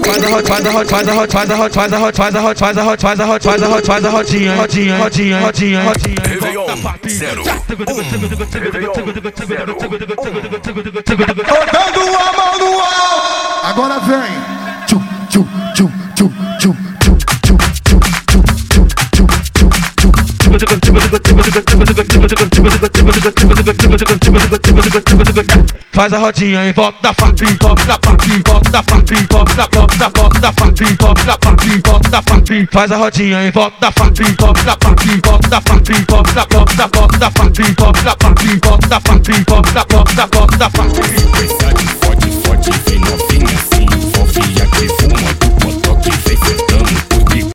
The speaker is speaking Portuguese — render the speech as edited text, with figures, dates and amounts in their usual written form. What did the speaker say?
Botando a mão no alto. Agora vem. Faz a rodinha em volta da papinha, volta da papinha, volta da papinha, volta da papinha, volta da papinha, volta da papinha. Faz a rodinha em volta da papinha, volta da papinha, volta da papinha, volta da papinha, volta da papinha, volta da papinha, volta da papinha.